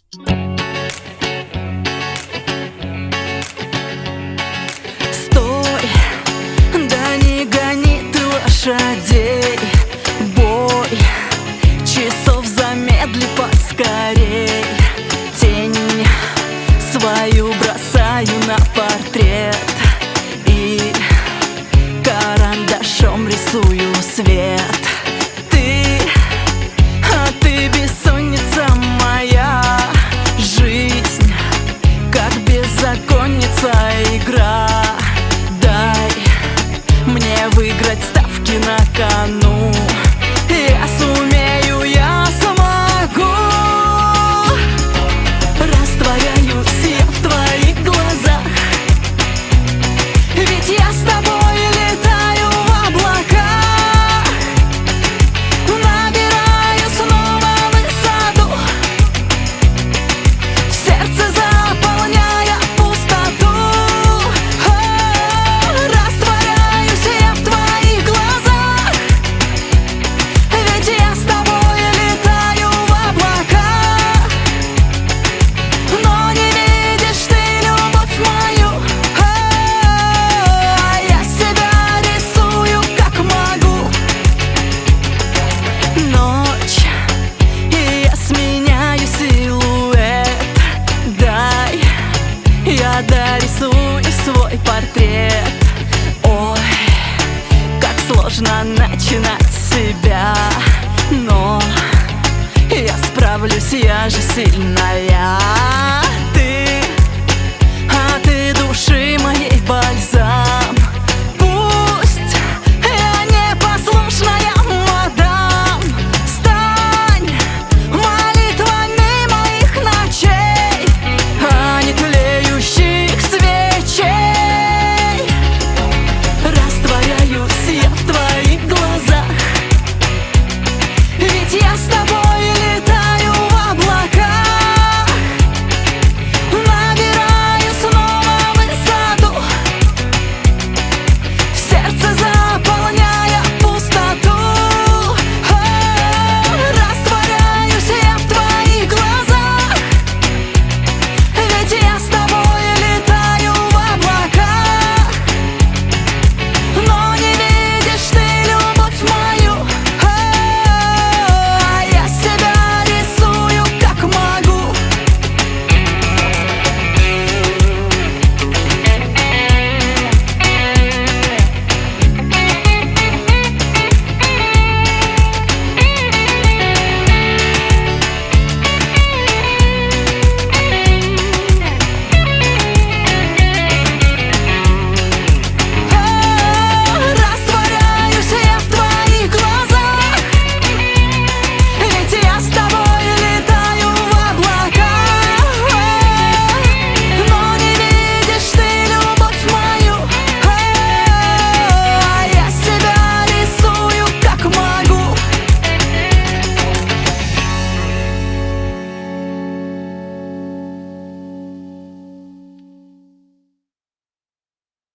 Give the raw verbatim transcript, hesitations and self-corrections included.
Стой, да не гони ты лошадей, бой часов замедли поскорей. Тень свою бросаю на портрет и карандашом рисую свет. Ты, а ты бессонница моя, жизнь как беззаконница игра. Дай мне выиграть ставки на кону. Я сумею, я смогу. Растворяюсь я в твоих глазах, ведь я с тобой летаю в облаках. Набираю снова высоту, в сердце заполняя пустоту. О, растворяюсь я в твоих глазах, ведь я с тобой летаю в облаках. Но не видишь ты любовь мою, а я себя рисую как могу. Ночь, и я сменяю силуэт. Дай, я дорисую свой портрет. Ой, как сложно начинать с себя, но я справлюсь, я же сильная.